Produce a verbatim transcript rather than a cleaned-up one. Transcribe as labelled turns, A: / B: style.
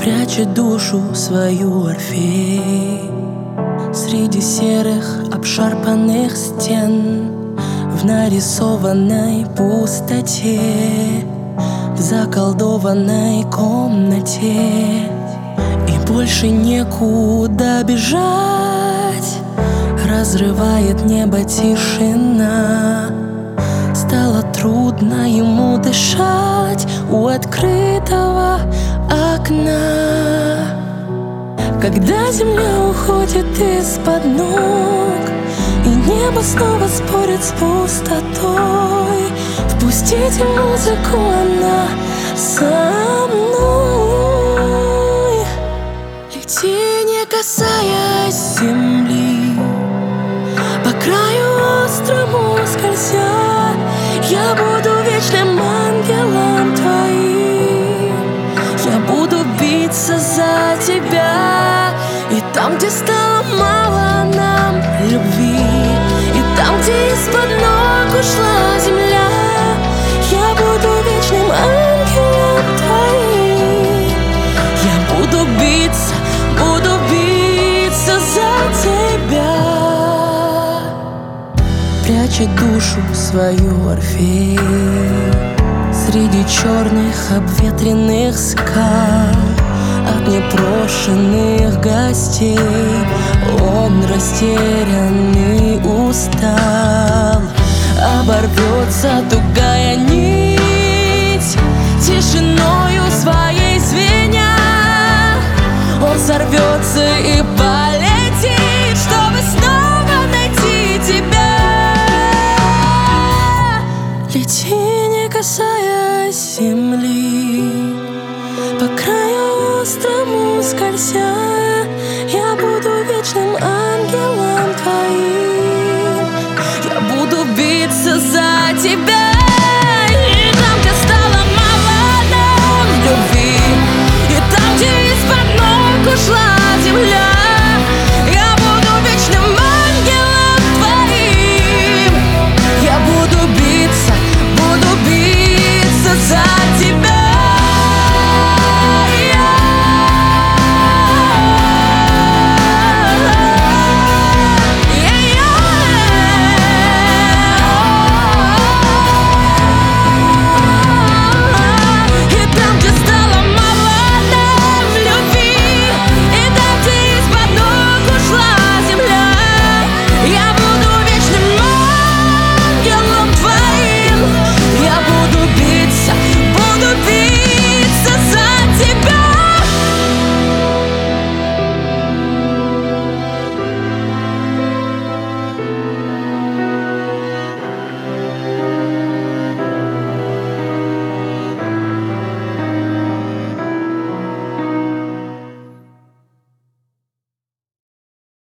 A: Прячет душу свою Орфей среди серых обшарпанных стен, в нарисованной пустоте, в заколдованной комнате. И больше некуда бежать, разрывает небо тишина. Стало трудно ему дышать у открытого окна. Когда земля уходит из-под ног, и небо снова спорит с пустотой, впустите музыку, она со мной. Лети, не касаясь земли, по краю острому скользя. Я буду вечным ангелом твоим, я буду биться за тебя. И там, где стало мало нам любви, и там, где из-под ног ушла земля, я буду вечным ангелом твоим. Я буду биться, буду биться за тебя. Прячет душу свою Орфей среди черных обветренных скал. От непрошенных гостей он растерян и устал. Оборвется тугая нить, тишиною своей звеня. Он сорвется и полетит, чтобы снова найти тебя. Лети, не касаясь земли, по краю острому скользя.